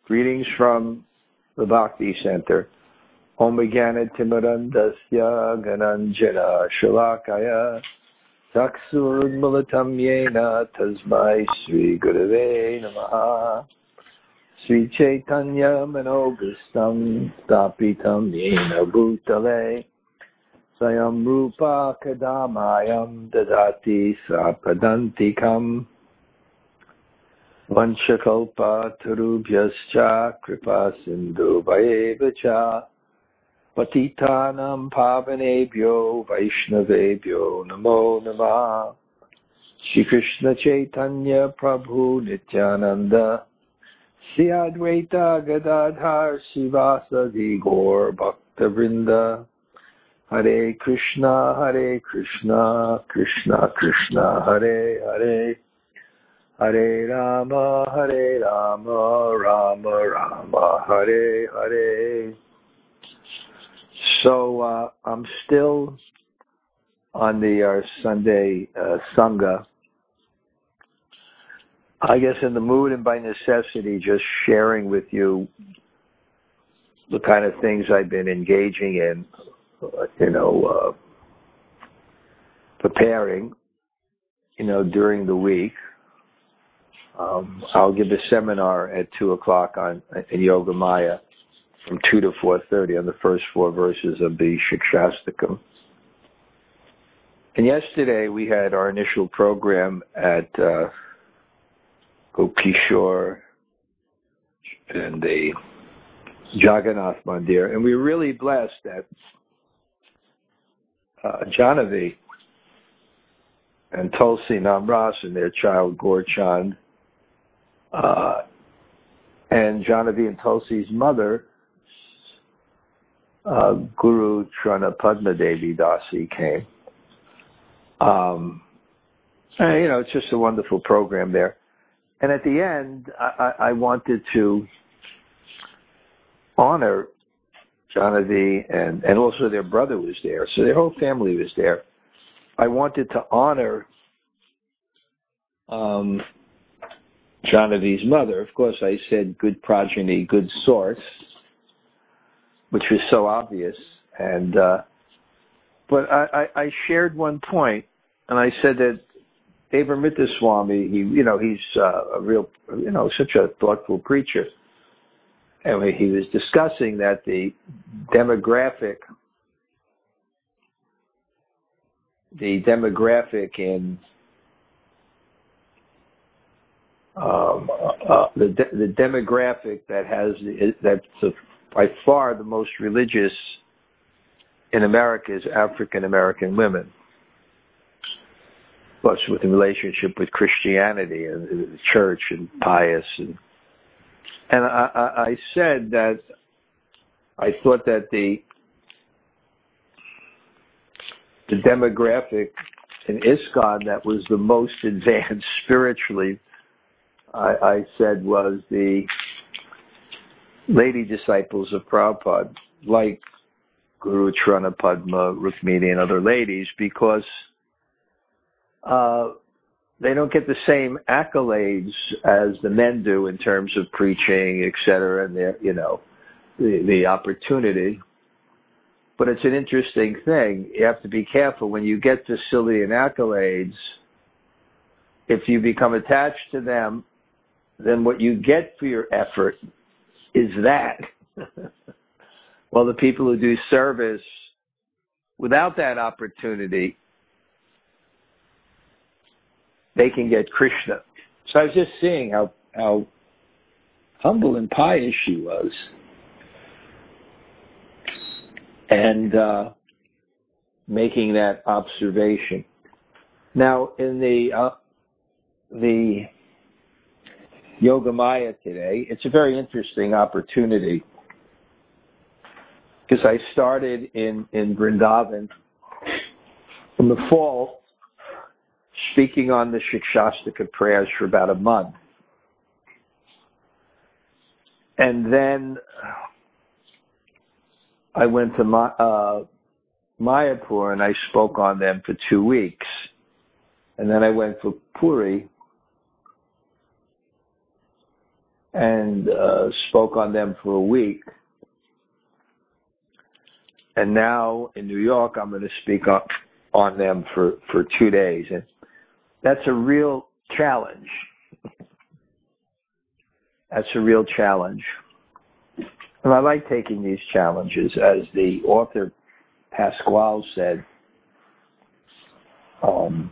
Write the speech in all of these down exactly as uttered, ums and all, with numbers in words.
Greetings from the Bhakti Center. Om Jnana Timirandasya Gananjana Shalakaya Taksurudmulatam Yena Tasmai Sri Gurave Namaha Sri Chaitanya Manogustam Stapitam Yena Bhutale Sayam Rupa Kadamayam Dadati Sapadantikam Vanchakalpa Tarubhyascha Kripa Sindhu Vayevacha Patitanam Pavanebhyo Vaishnavebhyo Namo Namah Shri Krishna Chaitanya Prabhu Nityananda Sri Advaita Gadadhar Sivasadi Gaur Bhaktavrinda Hare Krishna Hare Krishna Krishna Krishna Hare Hare Hare Rama, Hare Rama, Rama Rama, Hare Hare. So uh, I'm still on the uh, Sunday uh, Sangha. I guess in the mood and by necessity, just sharing with you the kind of things I've been engaging in, you know, uh, preparing, you know, during the week. Um, I'll give a seminar at two o'clock on in Yoga Maya from two to four thirty on the first four verses of the Shikshastakam. And yesterday we had our initial program at uh, Gopishore and the Jagannath Mandir, and we were really blessed that uh, Janavi and Tulsi Namras and their child Gorchand Uh, and Janavi and Tulsi's mother, uh, Guru Trana Padma Devi Dasi came. Um, and, you know, it's just a wonderful program there. And at the end, I, I wanted to honor Janavi, and, and also their brother was there. So their whole family was there. I wanted to honor um, Janavi's mother. Of course, I said good progeny, good source, which was so obvious. And uh, but I, I, I shared one point, and I said that Deva Swami, he, you know, he's uh, a real, you know, such a thoughtful preacher. And he was discussing that the demographic, the demographic in Um, uh, the de- the demographic that has that's a, by far the most religious in America is African American women, plus with the relationship with Christianity and the church and pious, and and I, I, I said that I thought that the the demographic in ISKCON that was the most advanced spiritually, I, I said, was the lady disciples of Prabhupada, like Guru Trana Padma, Rukmini, and other ladies, because uh, they don't get the same accolades as the men do in terms of preaching, et cetera, and their, you know, the, the opportunity. But it's an interesting thing. You have to be careful when you get facility and accolades. If you become attached to them, then what you get for your effort is that. Well, the people who do service without that opportunity, they can get Krishna. So I was just seeing how, how humble and pious she was. And uh, making that observation. Now, in the uh, the Yoga Maya today, it's a very interesting opportunity because I started in, in Vrindavan in the fall speaking on the Shikshastika prayers for about a month. And then I went to Ma- uh, Mayapur and I spoke on them for two weeks. And then I went for Puri. and uh, spoke on them for a week. And now in New York, I'm going to speak up on them for, for two days. And that's a real challenge. That's a real challenge. And I like taking these challenges. As the author Pasquale said, um,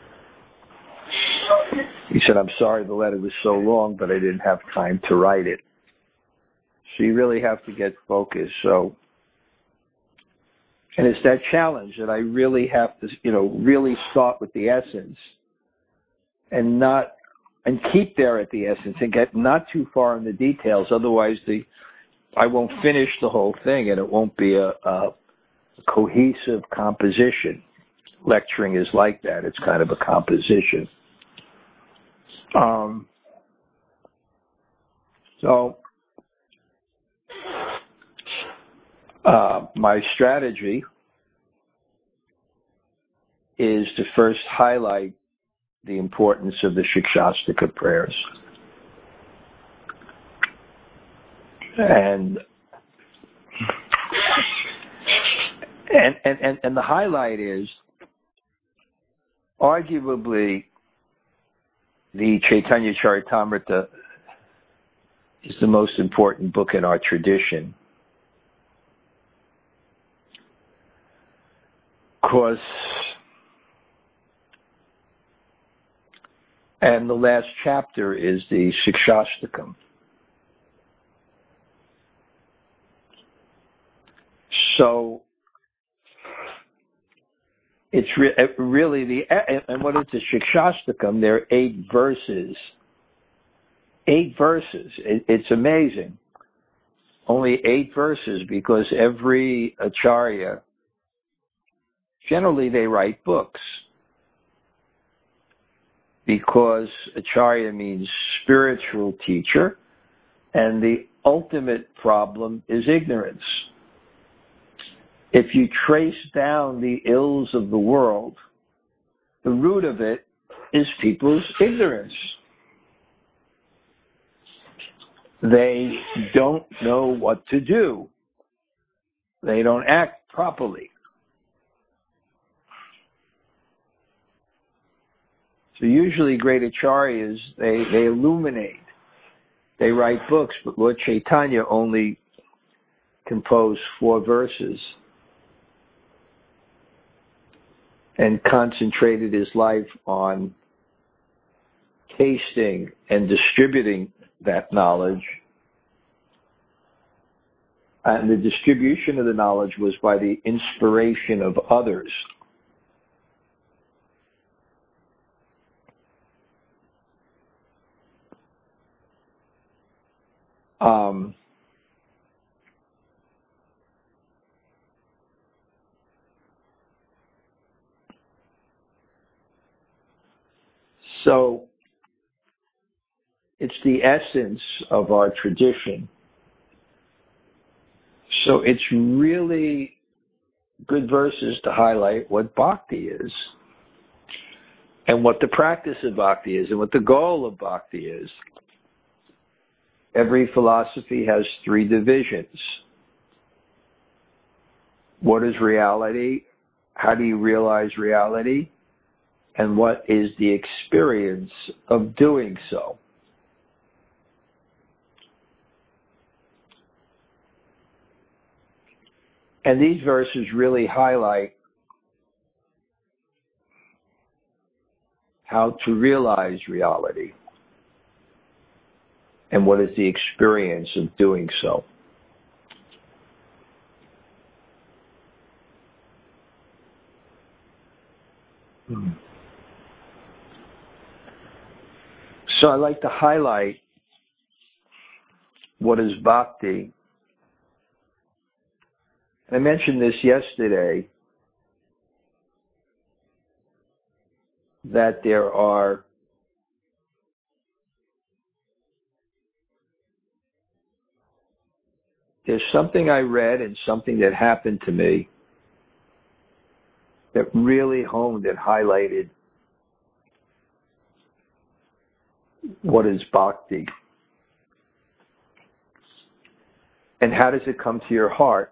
he said, I'm sorry the letter was so long, but I didn't have time to write it. So you really have to get focused. So, and it's that challenge that I really have to, you know, really start with the essence and not, and keep there at the essence and get not too far in the details. Otherwise, the I won't finish the whole thing and it won't be a, a cohesive composition. Lecturing is like that. It's kind of a composition. Um, so, uh, my strategy is to first highlight the importance of the Shikshashtaka prayers. And, and, and, and the highlight is arguably the Chaitanya Charitamrita is the most important book in our tradition. Because, and the last chapter is the Shikshashtakam. So it's re- really the, and what is the Shikshashtakam? There are eight verses. Eight verses. It, it's amazing. Only eight verses because every acharya, generally they write books. Because acharya means spiritual teacher, and the ultimate problem is ignorance. If you trace down the ills of the world, the root of it is people's ignorance. They don't know what to do. They don't act properly. So usually great acharyas, they, they illuminate. They write books, but Lord Chaitanya only composed four verses and concentrated his life on tasting and distributing that knowledge. And the distribution of the knowledge was by the inspiration of others. Um, so it's the essence of our tradition. So it's really good verses to highlight what bhakti is and what the practice of bhakti is and what the goal of bhakti is. Every philosophy has three divisions. What is reality? How do you realize reality? And what is the experience of doing so? And these verses really highlight how to realize reality and what is the experience of doing so. Hmm. So I like to highlight what is bhakti. I mentioned this yesterday, that there are there's something I read and something that happened to me that really honed and highlighted what is bhakti. And how does it come to your heart?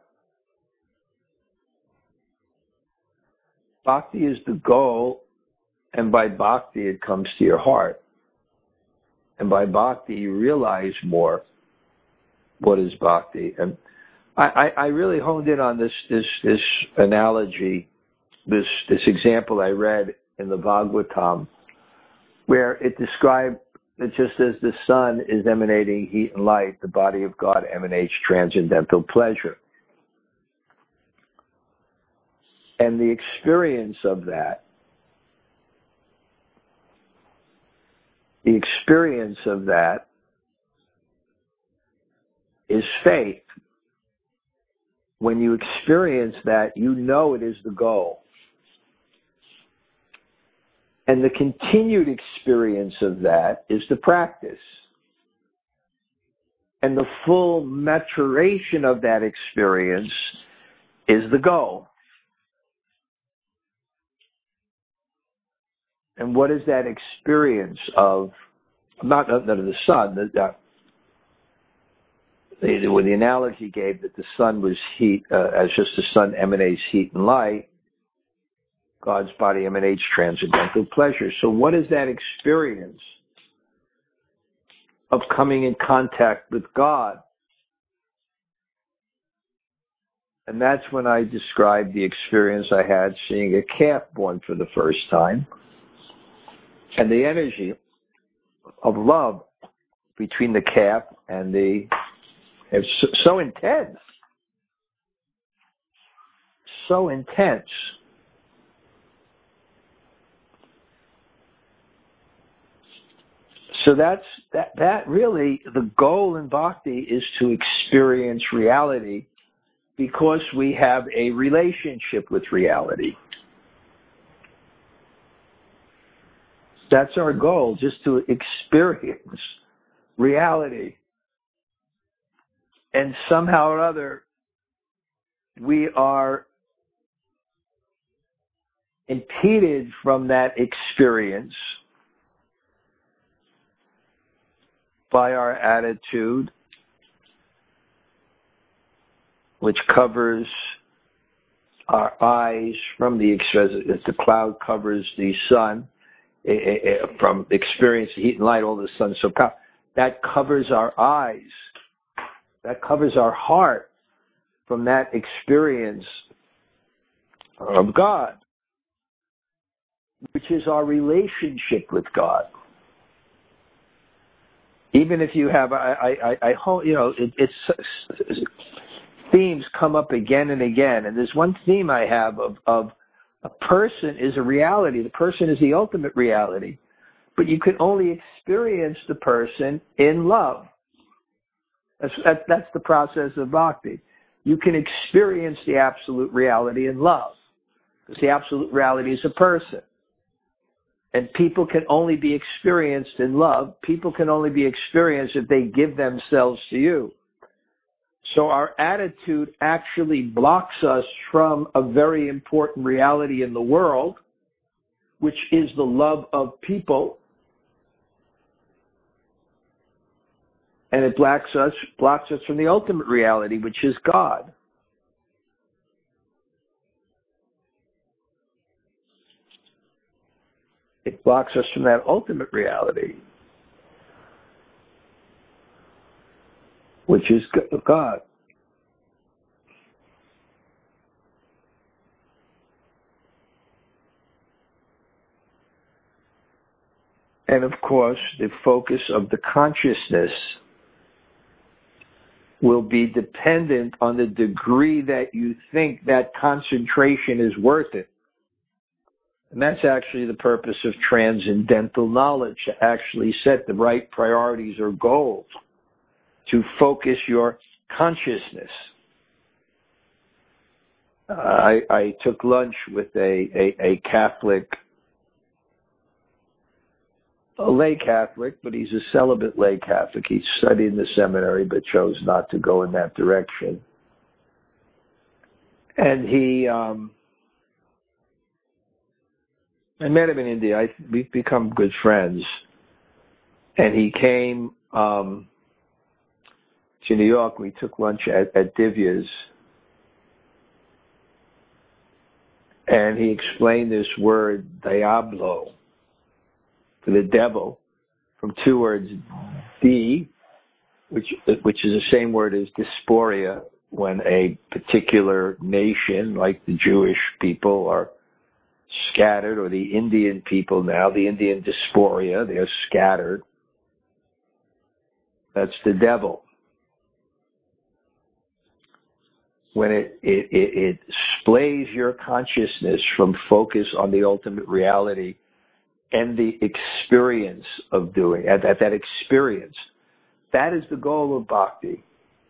Bhakti is the goal, and by bhakti it comes to your heart. And by bhakti you realize more what is bhakti. And I, I, I really honed in on this this this analogy, this this example I read in the Bhagavatam, where it described that just as the sun is emanating heat and light, the body of God emanates transcendental pleasure. And the experience of that, the experience of that is faith. When you experience that, you know it is the goal. And the continued experience of that is the practice. And the full maturation of that experience is the goal. And what is that experience of, not, not of the sun, the, the, the, when the analogy gave that the sun was heat, uh, as just the sun emanates heat and light, God's body emanates transcendental pleasure. So what is that experience of coming in contact with God? And that's when I described the experience I had seeing a calf born for the first time. And the energy of love between the calf and the, it's so, so intense. So intense. So that's, that, that really, the goal in bhakti is to experience reality because we have a relationship with reality. That's our goal, just to experience reality. And somehow or other, we are impeded from that experience by our attitude, which covers our eyes from the, as the cloud covers the sun, from experience heat and light, all the sun so powerful. That covers our eyes. That covers our heart from that experience of God, which is our relationship with God. Even if you have, I, I, I, I you know, it, it's themes come up again and again, and there's one theme I have of, of a person is a reality. The person is the ultimate reality. But you can only experience the person in love. That's, that, that's the process of bhakti. You can experience the absolute reality in love. Because the absolute reality is a person. And people can only be experienced in love. People can only be experienced if they give themselves to you. So our attitude actually blocks us from a very important reality in the world, which is the love of people. And it blocks us, blocks us from the ultimate reality, which is God. It blocks us from that ultimate reality, which is God. And of course, the focus of the consciousness will be dependent on the degree that you think that concentration is worth it. And that's actually the purpose of transcendental knowledge, to actually set the right priorities or goals, to focus your consciousness. Uh, I, I took lunch with a, a, a Catholic, a lay Catholic, but he's a celibate lay Catholic. He studied in the seminary but chose not to go in that direction. And he, um, I met him in India. I, we've become good friends. And he came um, to New York. We took lunch at, at Divya's, and he explained this word, diablo, for the devil, from two words, di, which which is the same word as dysphoria, when a particular nation, like the Jewish people, are scattered, or the Indian people now, the Indian dysphoria, they're scattered. That's the devil. When it, it, it, it splays your consciousness from focus on the ultimate reality and the experience of doing, at that, that experience. That is the goal of bhakti.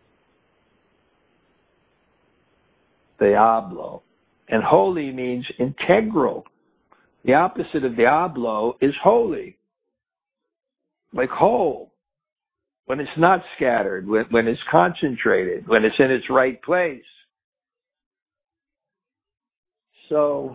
Diablo. And holy means integral. The opposite of diablo is holy. Like whole. When it's not scattered, when, when it's concentrated, when it's in its right place. So,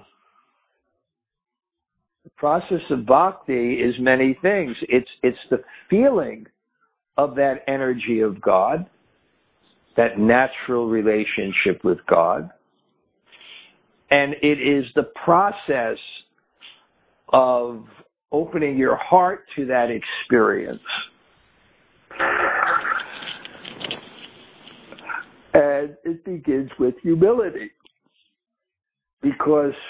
the process of bhakti is many things. It's, it's the feeling of that energy of God, that natural relationship with God. And it is the process of opening your heart to that experience. And it begins with humility. Because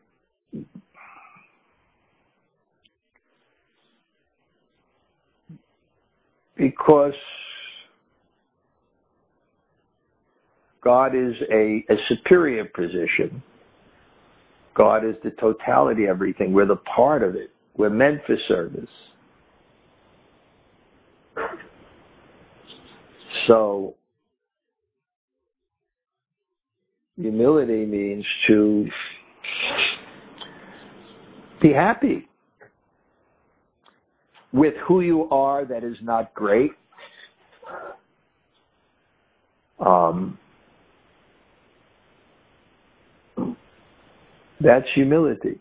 because God is a, a superior position. God is the totality of everything. We're the part of it. We're meant for service. So, humility means to be happy with who you are that is not great. Um, that's humility.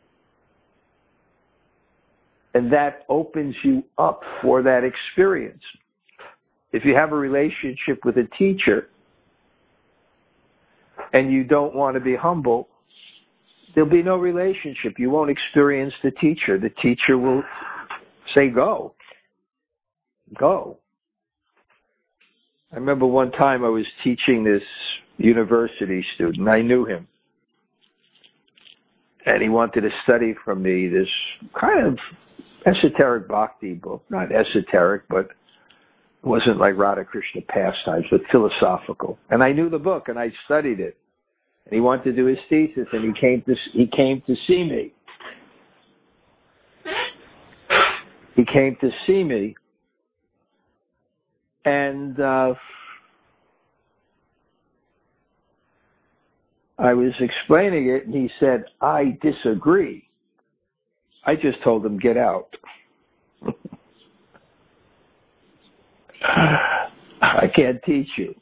And that opens you up for that experience. If you have a relationship with a teacher and you don't want to be humble, there'll be no relationship. You won't experience the teacher. The teacher will say, go. Go. I remember one time I was teaching this university student. I knew him. And he wanted to study from me this kind of esoteric bhakti book. Not esoteric, but it wasn't like Radhakrishna pastimes, but philosophical. And I knew the book, and I studied it. And he wanted to do his thesis, and he came to he came to see me. He came to see me, and uh, I was explaining it, and he said, I disagree. I just told him, get out. I can't teach you.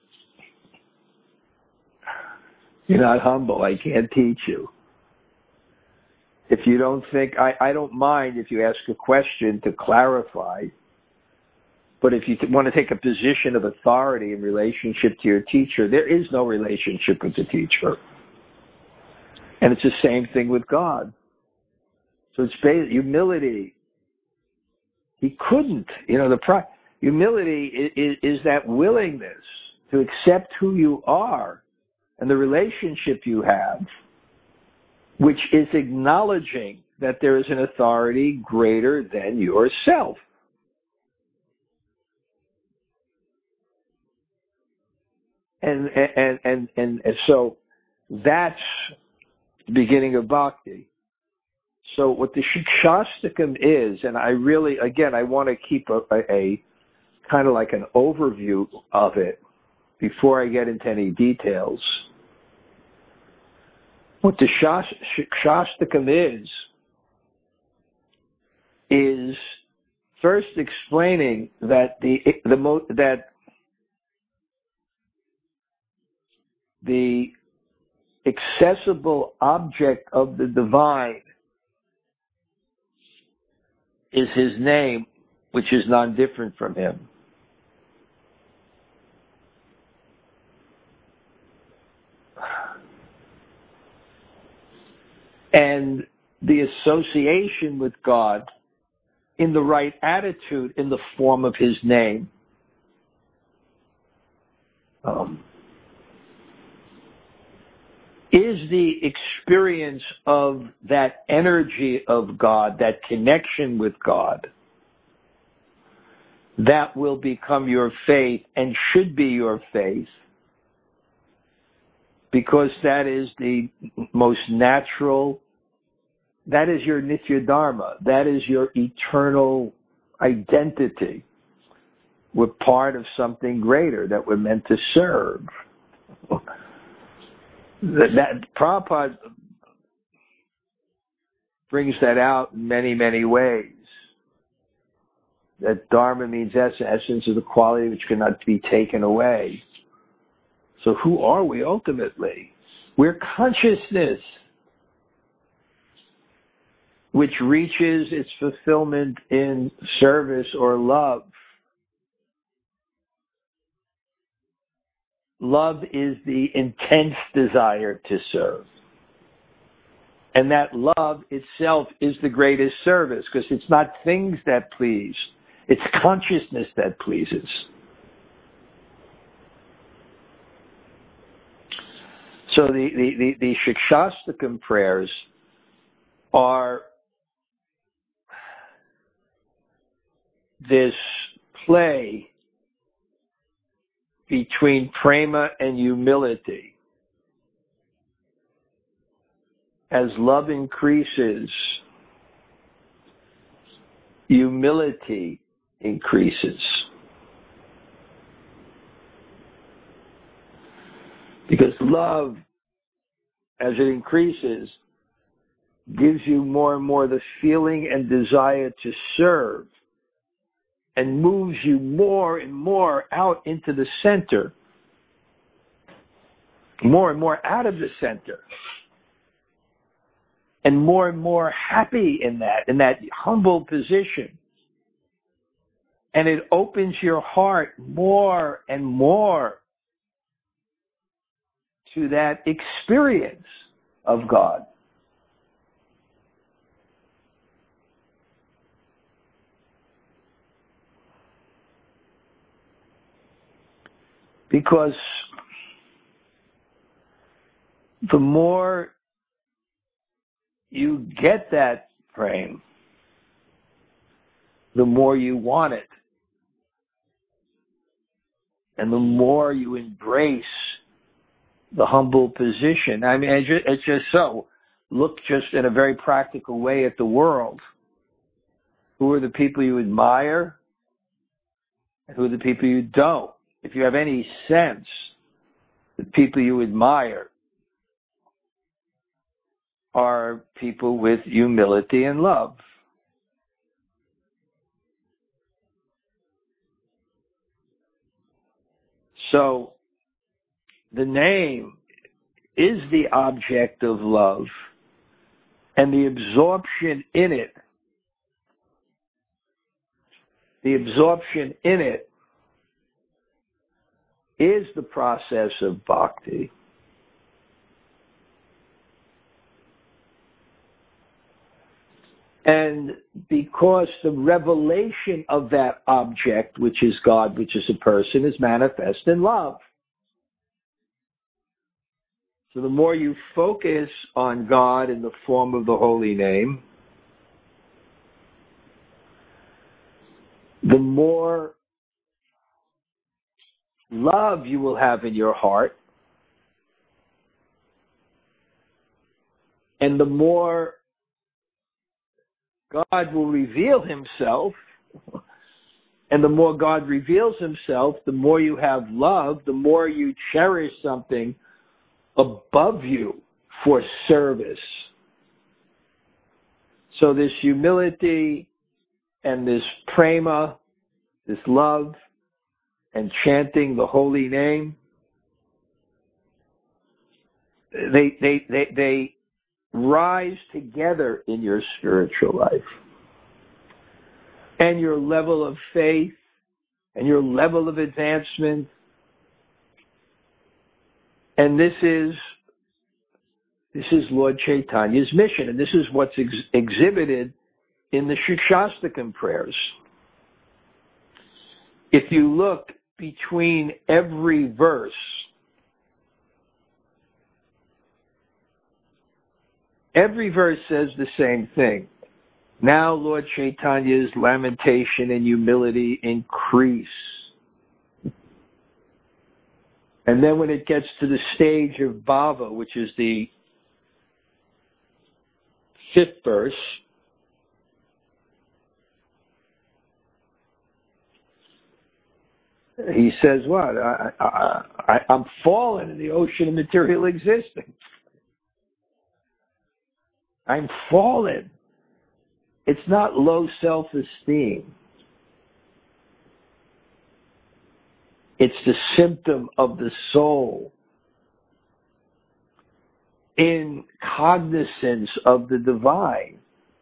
You're not humble. I can't teach you. If you don't think, I, I don't mind if you ask a question to clarify, but if you want to take a position of authority in relationship to your teacher, there is no relationship with the teacher. And it's the same thing with God. So it's based, humility. He couldn't, you know, the pri- humility is, is that willingness to accept who you are and the relationship you have, which is acknowledging that there is an authority greater than yourself. And and and and, and so that's the beginning of bhakti. So what the Shikshastakam is, and I really, again, I want to keep a, a, a kind of like an overview of it before I get into any details. What the Shikshastakam is, is first explaining that the the mo- that the accessible object of the divine is his name, which is non-different from him. and the association with God in the right attitude in the form of his name. Um, is the experience of that energy of God, that connection with God, that will become your faith and should be your faith, because that is the most natural, that is your Nitya Dharma, that is your eternal identity. We're part of something greater that we're meant to serve. That, that Prabhupada brings that out in many, many ways. That Dharma means essence, essence is the quality which cannot be taken away. So who are we ultimately? We're consciousness which reaches its fulfillment in service or love. Love is the intense desire to serve. And that love itself is the greatest service, because it's not things that please, it's consciousness that pleases. So the, the, the, the Shikshastakam prayers are this play between prema and humility. As love increases, humility increases. Because love, as it increases, gives you more and more the feeling and desire to serve, and moves you more and more out into the center, more and more out of the center, and more and more happy in that, in that humble position. And it opens your heart more and more to that experience of God. Because the more you get that frame, the more you want it. And the more you embrace the humble position. I mean, it's just, it's just so. Look just in a very practical way at the world. Who are the people you admire? And who are the people you don't? If you have any sense, the people you admire are people with humility and love. So the name is the object of love, and the absorption in it, the absorption in it is the process of bhakti. And because the revelation of that object, which is God, which is a person, is manifest in love. So the more you focus on God in the form of the holy name, the more love you will have in your heart, and the more God will reveal himself, and the more God reveals himself, the more you have love, the more you cherish something above you for service. So this humility and this prema, this love, and chanting the holy name, they they they they rise together in your spiritual life. And your level of faith and your level of advancement. And this is This is Lord Chaitanya's mission, and this is what's ex- exhibited in the Shikshastakam prayers. If you look between every verse, every verse says the same thing. Now Lord Chaitanya's lamentation and humility increase. And then when it gets to the stage of bhava, which is the fifth verse, he says what? I, I, I, I'm fallen in the ocean of material existence. I'm fallen. It's not low self-esteem. It's the symptom of the soul in cognizance of the divine.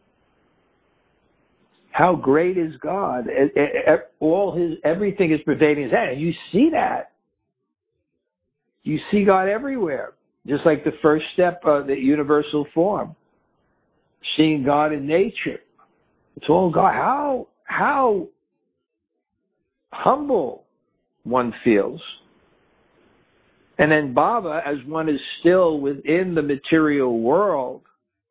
How great is God? All his, everything is pervading his hand. And you see that. You see God everywhere. Just like the first step of the universal form. Seeing God in nature. It's all God. How, how humble one feels. And then bhava, as one is still within the material world,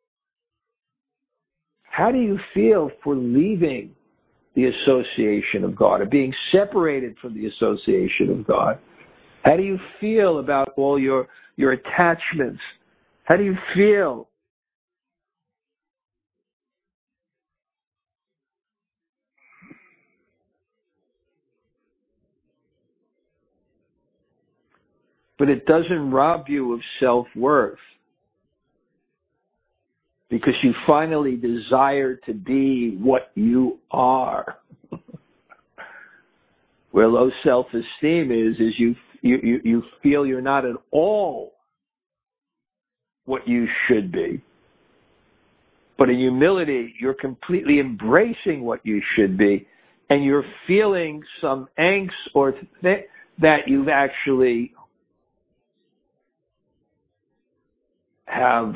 how do you feel for leaving the association of God, or being separated from the association of God? How do you feel about all your, your attachments? How do you feel? But it doesn't rob you of self-worth, because you finally desire to be what you are. Where low self-esteem is, is you, you, you feel you're not at all what you should be. But in humility, you're completely embracing what you should be, and you're feeling some angst or th- that you've actually have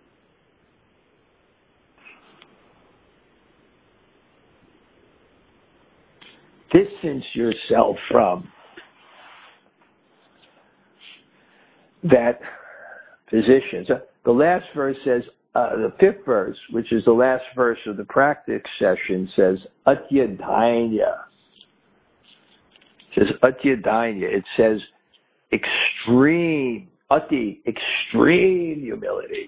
distance yourself from that position. So the last verse says, uh, the fifth verse, which is the last verse of the practice session, says, Atyadainya. It says Atyadainya. It says extreme, ati, extreme humility.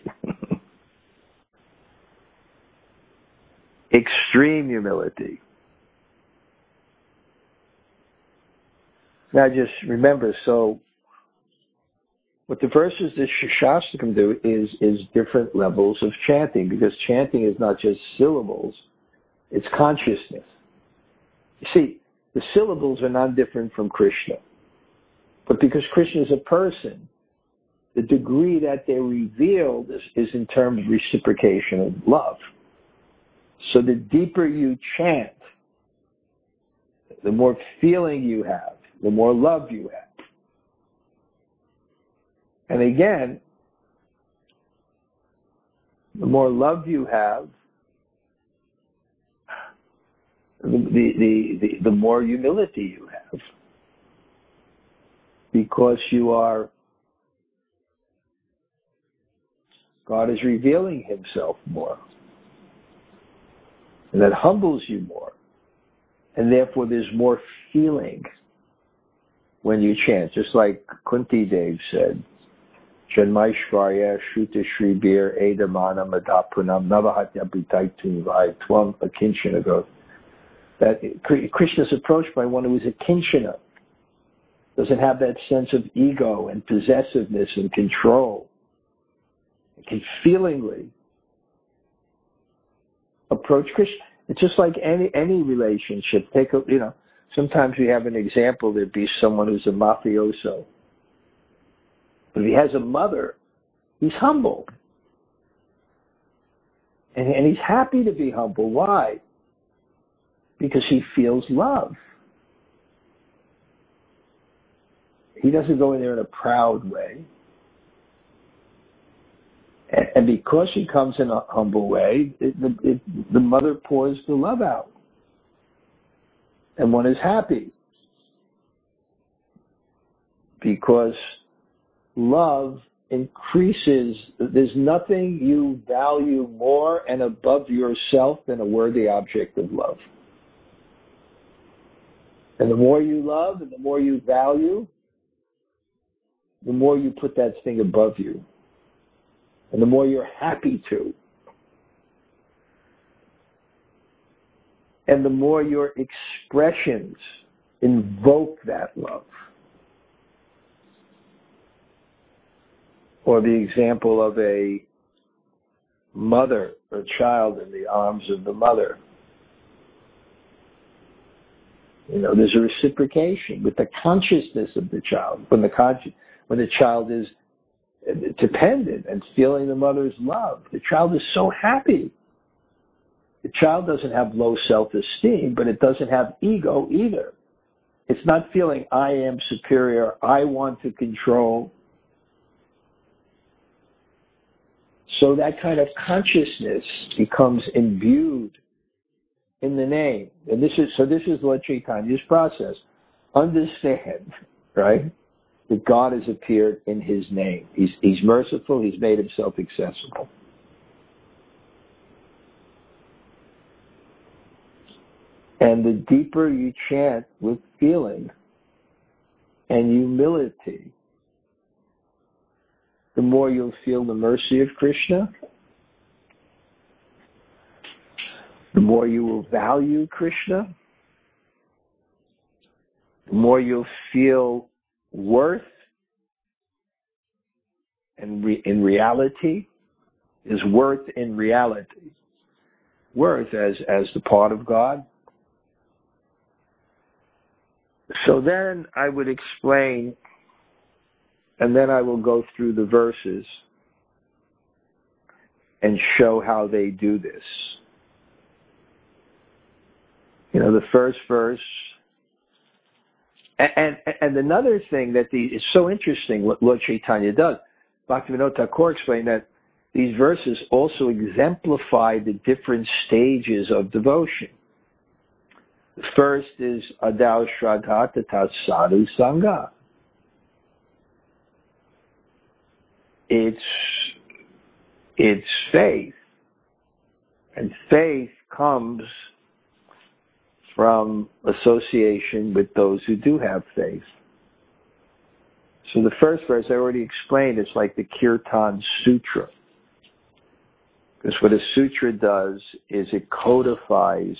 Extreme humility. Now just remember, so what the verses that Shikshastakam do is, is different levels of chanting, because chanting is not just syllables, it's consciousness. You see, the syllables are not different from Krishna. But because Krishna is a person, the degree that they're revealed is, is in terms of reciprocation of love. So the deeper you chant, the more feeling you have, the more love you have. And again, the more love you have, the, the, the, the more humility you have. Because you are, God is revealing himself more. And that humbles you more. And therefore there's more feeling when you chant. Just like Kunti Dev said, Janmaishvarya Shuta Shri Bir Edamana Madapunam Navahatya Bhutaitum Vai Tvam Akinchana Go. That Krishna is approached by one who is a kinchana, doesn't have that sense of ego and possessiveness and control. It can feelingly approach Krishna. It's just like any any relationship. Take a, you know, sometimes we have an example. There'd be someone who's a mafioso. But if he has a mother, he's humble. And, and he's happy to be humble. Why? Because he feels love. He doesn't go in there in a proud way. And because she comes in a humble way, it, it, the mother pours the love out. And one is happy. Because love increases. There's nothing you value more and above yourself than a worthy object of love. And the more you love and the more you value, the more you put that thing above you. And the more you're happy to. And the more your expressions invoke that love. Or the example of a mother or child in the arms of the mother. You know, there's a reciprocation with the consciousness of the child. When the consci- when the child is dependent and feeling the mother's love, the child is so happy. The child doesn't have low self-esteem, but it doesn't have ego either. It's not feeling I am superior, I want to control. So that kind of consciousness becomes imbued in the name. And this is, so this is Lord Chaitanya's process. Understand, right, that God has appeared in his name. He's, he's merciful. He's made himself accessible. And the deeper you chant with feeling and humility, the more you'll feel the mercy of Krishna, the more you will value Krishna, the more you'll feel worth and re- in reality is worth in reality. Worth as, as the part of God. So then I would explain, and then I will go through the verses and show how they do this. You know, the first verse, and, and, and another thing that the, is so interesting what Lord Chaitanya does, Bhaktivinoda Thakur explained that these verses also exemplify the different stages of devotion. The first is Adau Shraddha Tata Sadhu Sangha. It's, it's faith. And faith comes from association with those who do have faith. So the first verse I already explained, it's like the Kirtan Sutra. Because what a sutra does is it codifies.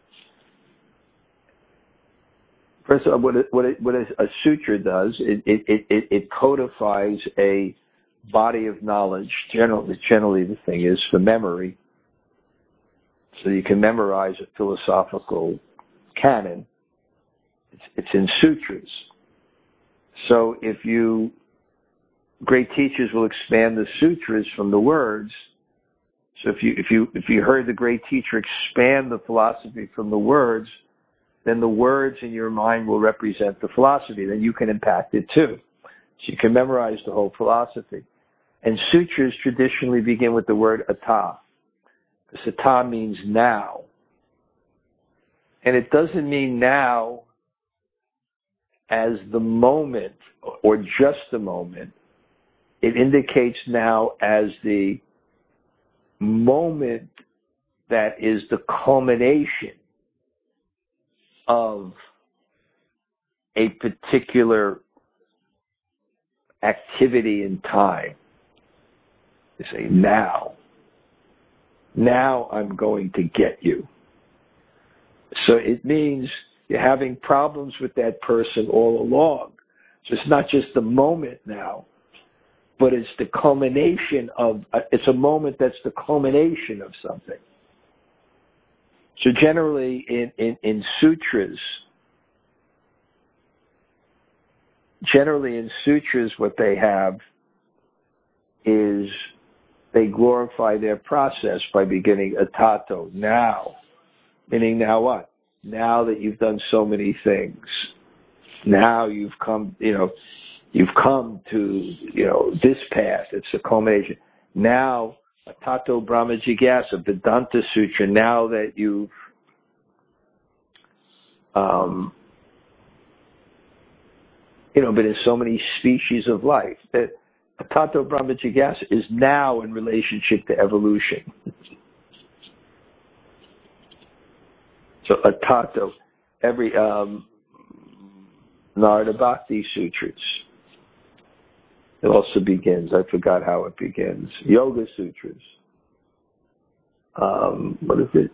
First of all, what, it, what, it, what a sutra does, it, it, it, it codifies a body of knowledge. Generally, generally the thing is for memory. So you can memorize a philosophical canon. It's, it's in sutras. So if you, great teachers will expand the sutras from the words. So if you, if you, if you heard the great teacher expand the philosophy from the words, then the words in your mind will represent the philosophy. Then you can impact it too. So you can memorize the whole philosophy. And sutras traditionally begin with the word ata. Because ata means now. And it doesn't mean now as the moment or just the moment. It indicates now as the moment that is the culmination of a particular activity in time. You say, now. Now I'm going to get you. So it means you're having problems with that person all along. So it's not just the moment now, but it's the culmination of, uh, it's a moment that's the culmination of something. So generally in, in, in sutras, generally in sutras what they have is they glorify their process by beginning atato, now. Meaning now what? Now that you've done so many things. Now you've come, you know, you've come to, you know, this path. It's a culmination. Now Tato Brahma Jigyasa, Vedanta Sutra, now that you've um, you know, been in so many species of life, that Tato Brahma Jigyasa is now in relationship to evolution. So Tato, every um, Narada Bhakti Sutras, it also begins, I forgot how it begins, Yoga Sutras. Um, what is it?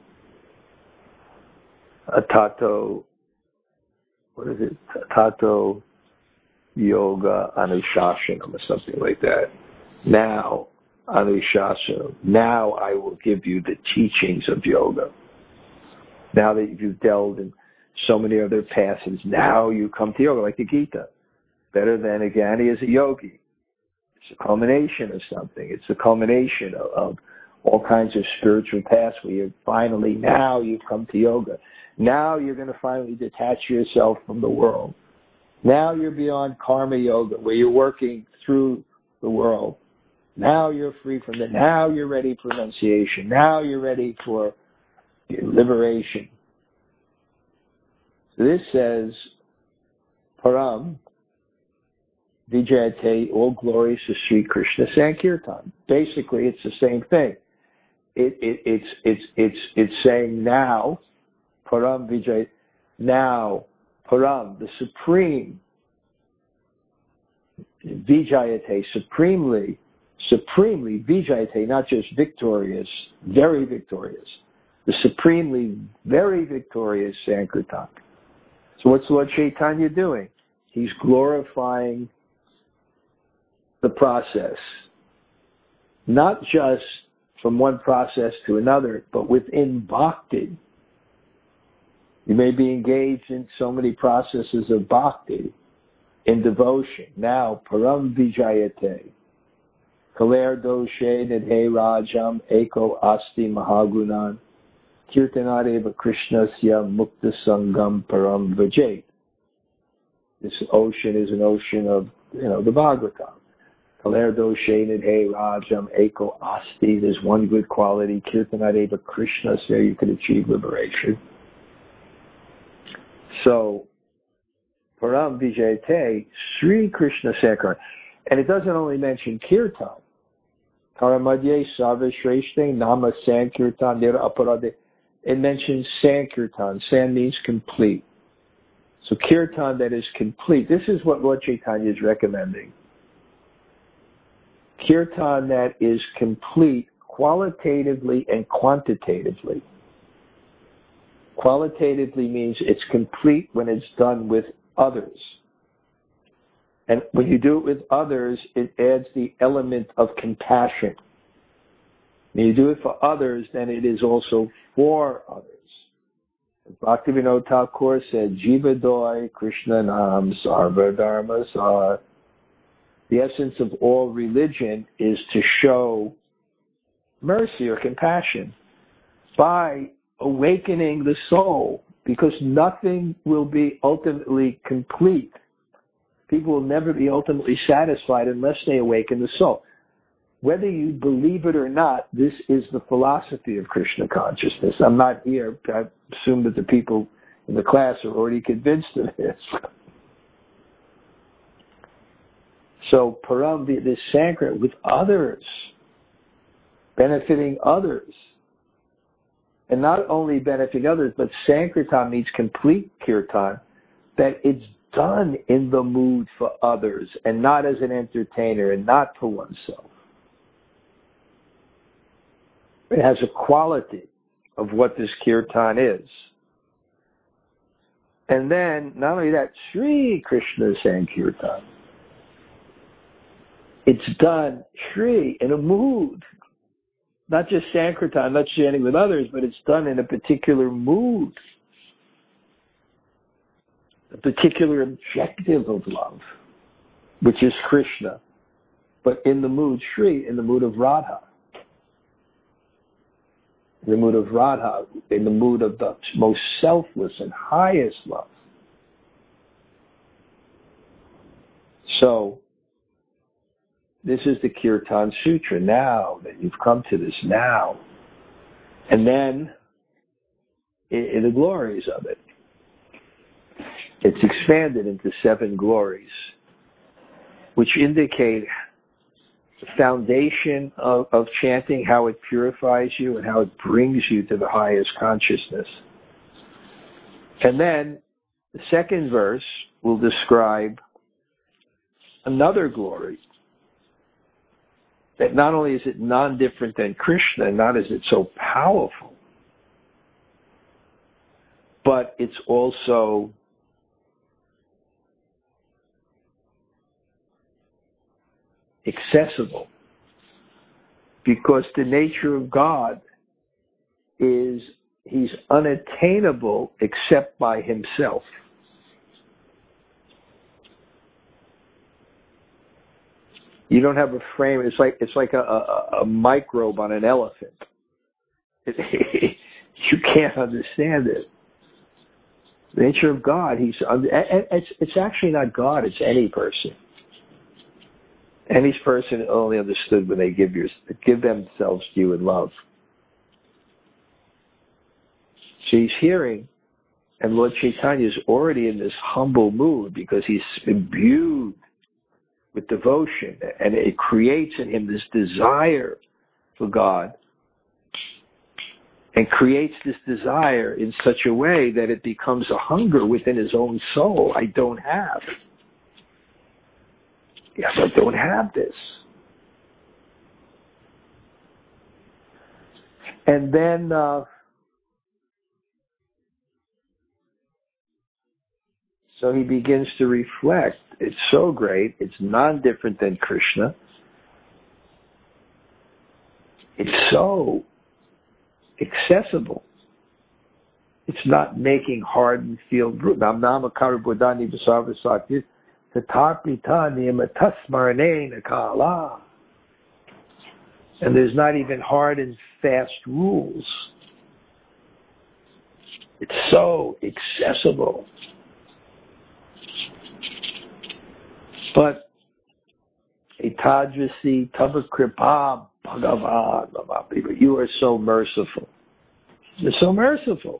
Tato, what is it? Tato Yoga Anushasanam or something like that. Now, Anushasanam, now I will give you the teachings of yoga. Now that you've delved in so many other paths, now you come to yoga, like the Gita. Better than a Jnani is a yogi. It's a culmination of something. It's a culmination of, of all kinds of spiritual paths where you're finally, now you've come to yoga. Now you're going to finally detach yourself from the world. Now you're beyond karma yoga, where you're working through the world. Now you're free from that. Now you're ready for renunciation. Now you're ready for liberation. So this says, Param Vijayate, all glories to Sri Krishna Sankirtan. Basically, it's the same thing. It, it, it's it's it's it's saying now, Param Vijay, now, Param, the supreme, Vijayate, supremely, supremely Vijayate, not just victorious, very victorious, the supremely very victorious Sankirtan. So what's Lord Chaitanya doing? He's glorifying the process, not just from one process to another, but within bhakti. You may be engaged in so many processes of bhakti, in devotion. Now, Param Vijayate, Kaler Doshe Nidhe Rajam Eko Asti Mahagunan, Kirtanadeva Krishnasya Mukta Sangam Param Vijay. This ocean is an ocean of, you know, the Bhagavatam. Kaler Doshe Nidhe Rajam Eko Asti, there's one good quality, Kirtanadeva Krishnasya, you can achieve liberation. So, Param Vijayate, Sri Krishna Sankirtan. And it doesn't only mention Kirtan. Karamadye Sarva Shreshte Nama Sankirtan Nira Aparade. It mentions Sankirtan. San means complete. So Kirtan that is complete. This is what Lord Chaitanya is recommending. Kirtan that is complete qualitatively and quantitatively. Qualitatively means it's complete when it's done with others. And when you do it with others, it adds the element of compassion. When you do it for others, then it is also for others. Bhaktivinoda Thakur said, Jiva Doi Krishna Nam Sarva Dharma Sar. The essence of all religion is to show mercy or compassion by awakening the soul, because nothing will be ultimately complete. People will never be ultimately satisfied unless they awaken the soul. Whether you believe it or not, this is the philosophy of Krishna consciousness. I'm not here. I assume that the people in the class are already convinced of this. So, Param, this Sankirtan with others, benefiting others. And not only benefiting others, but Sankirtan means complete Kirtan, that it's done in the mood for others and not as an entertainer and not for oneself. It has a quality of what this Kirtan is. And then, not only that, Sri Krishna Sankirtan. It's done, Sri, in a mood. Not just Sankirtan, not chanting with others, but it's done in a particular mood. A particular objective of love, which is Krishna. But in the mood, Sri, in the mood of Radha. In the mood of Radha, in the mood of the most selfless and highest love. this is the Kirtan Sutra. Now that you've come to this now. And then in, in the glories of it. It's expanded into seven glories, which indicate the foundation of, of chanting, how it purifies you and how it brings you to the highest consciousness. And then the second verse will describe another glory, that not only is it non-different than Krishna, not is it so powerful, but it's also accessible, because the nature of God is he's unattainable except by himself. You don't have a frame. It's like it's like a, a, a microbe on an elephant. It, you can't understand it. The nature of God, he's it's it's actually not God. It's any person. Any person only understood when they give your, give themselves to you in love. So he's hearing, and Lord Chaitanya is already in this humble mood because he's imbued with devotion, and it creates in him this desire for God, and creates this desire in such a way that it becomes a hunger within his own soul. I don't have. Yes, I don't have this. And then uh, so he begins to reflect. It's so great. It's non-different than Krishna. It's so accessible. It's not making hardened feel brutal. And there's not even hard and fast rules. It's so accessible. But Etadrasi Tavakripa Bhagavan, you are so merciful. You're so merciful.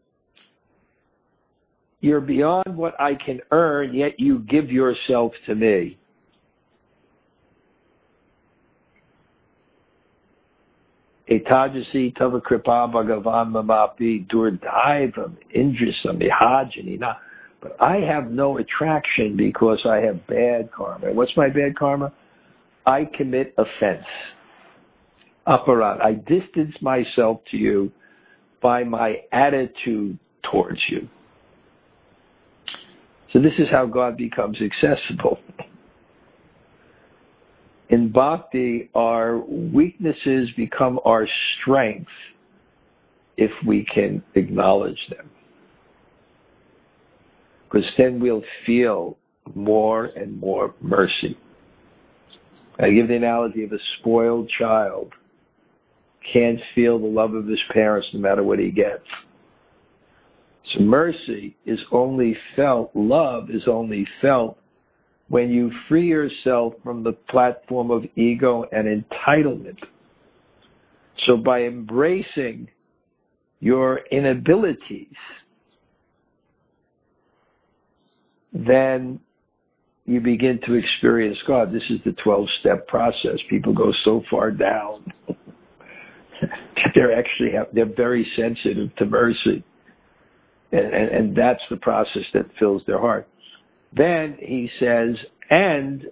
You're beyond what I can earn, yet you give yourself to me. Etajasi tava kripa bhagavan mamapi durdaivam indrisam ihajanina. But I have no attraction because I have bad karma. What's my bad karma? I commit offense. Aparat. I distance myself to you by my attitude towards you. So this is how God becomes accessible. In bhakti, our weaknesses become our strength if we can acknowledge them. Because then we'll feel more and more mercy. I give the analogy of a spoiled child can't feel the love of his parents no matter what he gets. So mercy is only felt, love is only felt when you free yourself from the platform of ego and entitlement. So by embracing your inabilities, then you begin to experience God. This is the twelve-step process. People go so far down that they're actually have, they're very sensitive to mercy. And, and, and that's the process that fills their heart. Then he says, and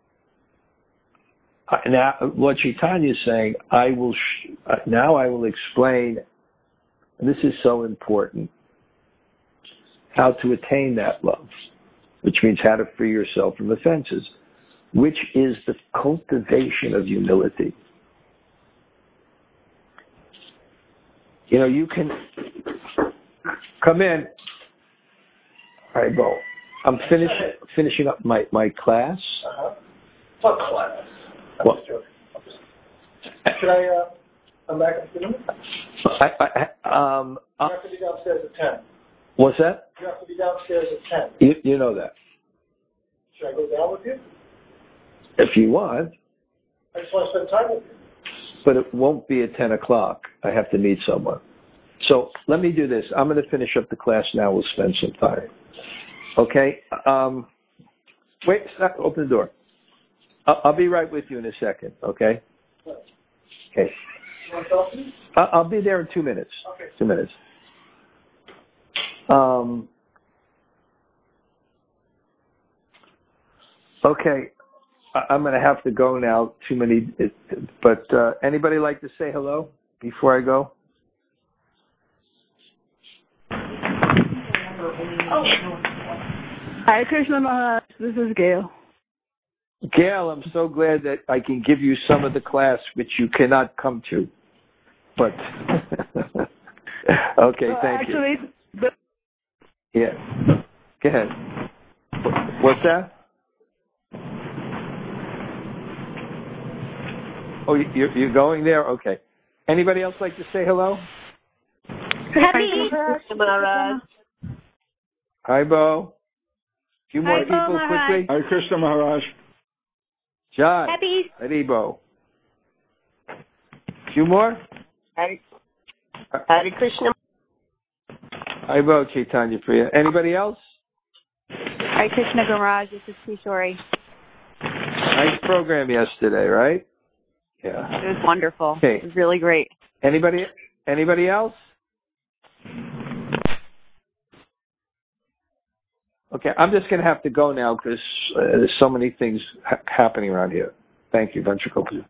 uh, now Lord Chaitanya is saying, I will sh- uh, now I will explain, and this is so important, how to attain that love, which means how to free yourself from offenses, which is the cultivation of humility. You know, you can come in. All right, Bo. I'm finish, finishing up my, my class. Uh-huh. What class? I'm what? just joking. I'm just... Should I uh, come back in a few minutes? I, I, um, you have to be downstairs at ten. What's that? You have to be downstairs at ten. You, you know that. Should I go down with you? If you want. I just want to spend time with you. But it won't be at ten o'clock. I have to meet someone. So let me do this. I'm going to finish up the class now. We'll spend some time. Okay? Um, wait, stop, open the door. I'll, I'll be right with you in a second, okay? Okay. You want to talk to me? I'll be there in two minutes. Okay. Two minutes. Um, okay. I'm going to have to go now. Too many. But uh, anybody like to say hello before I go? Oh. Hi, Krishna Maharaj. This is Gail. Gail, I'm so glad that I can give you some of the class which you cannot come to. But okay, so thank actually, you. The- yeah. Go ahead. What's that? Oh, you're, you're going there? Okay. Anybody else like to say hello? Happy Krishna Maharaj. Hi, Bo. A few more Hi, Bo people Maharaj. quickly. Hare Krishna Maharaj. John. Happy. Ready, Bo. A few more? Hare, Hare Krishna. Hi, Bo, Chaitanya Priya. Anybody else? Hi, Krishna Maharaj. This is Kishori. Nice program yesterday, right? Yeah. It was wonderful. Okay. It was really great. Anybody? Anybody else? Okay, I'm just going to have to go now because uh, there's so many things ha- happening around here. Thank you, Ventricle.